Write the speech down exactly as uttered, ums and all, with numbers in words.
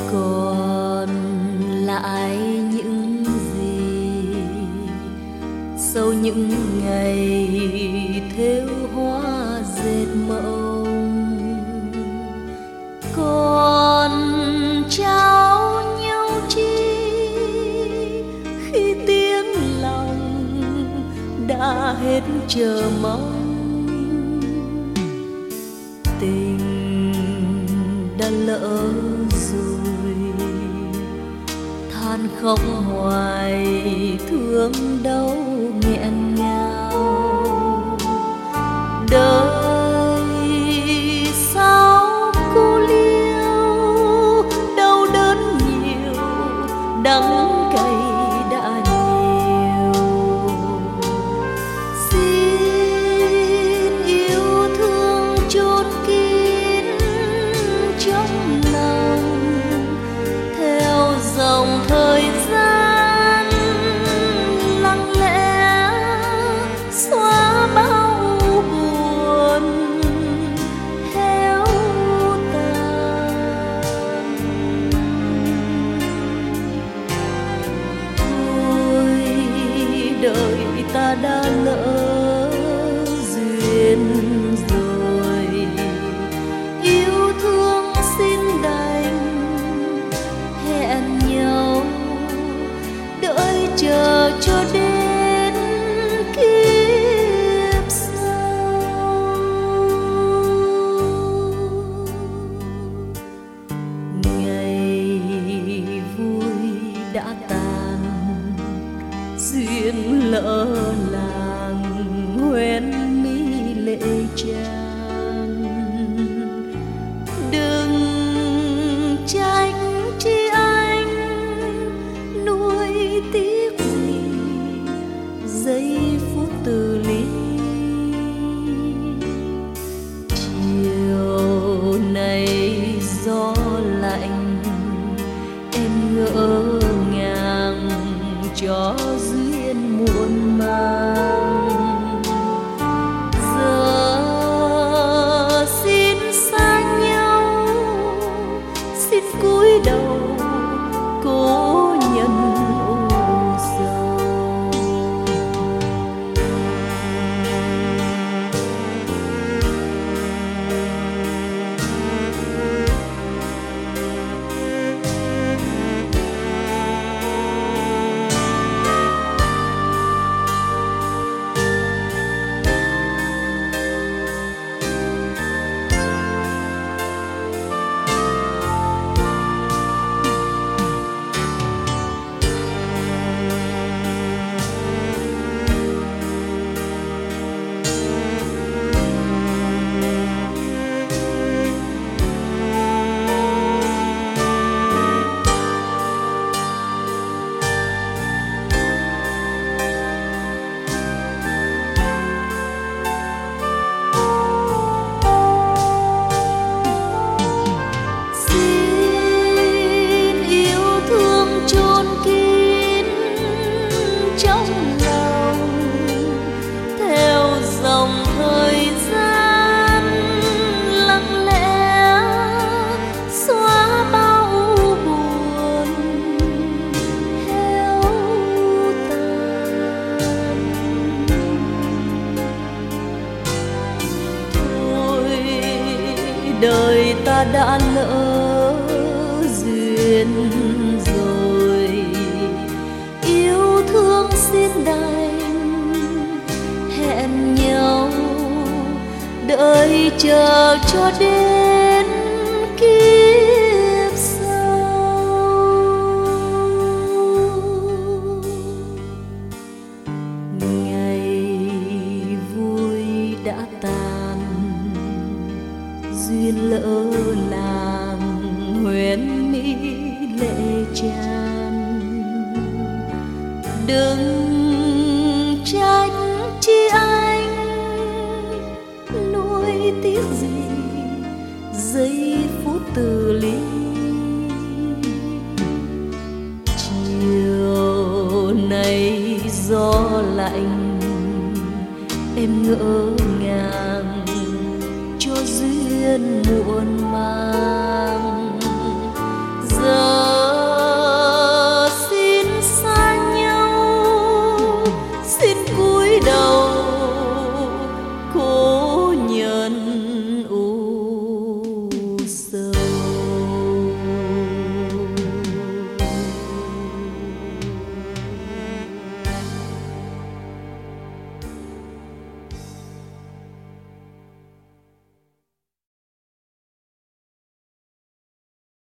còn lại những gì sau những ngày thêu hoa dệt mộng, còn trao nhau chi khi tiếng lòng đã hết chờ mong. Tình đã lỡ rồi, than khóc hoài thương đau nghẹn ngào. Đời sao cô liêu, đau đớn nhiều, đắng cay đã nhiều. Xin yêu thương chôn kín trong lòng, theo dòng thời gian lặng lẽ xóa bao buồn héo tàn. Thôi đời ta đã lỡ duyên rồi, yêu thương xin đành hẹn nhau, đợi chờ cho đến kiếp sau. Ngày vui đã tàn, duyên lỡ làng hoen mi lệ tràn. Đừng trách chi anh nuối tiếc gì giây phút từ ly. Chiều nay gió lạnh, em ngỡ ngàng cho duyên muộn màng. Giờ xin xa nhau, xin cúi đầu cố nhân ưu sầu. Đời ta đã lỡ duyên rồi, yêu thương xin đành hẹn nhau, đợi chờ cho đến kiếp sau. Ngày vui đã tàn, duyên lỡ làng hoen mi lệ tràn. Đừng trách chi anh nuối tiếc gì giây phút từ ly. Chiều nay gió lạnh, em ngỡ ngàng cho duyên muộn màng.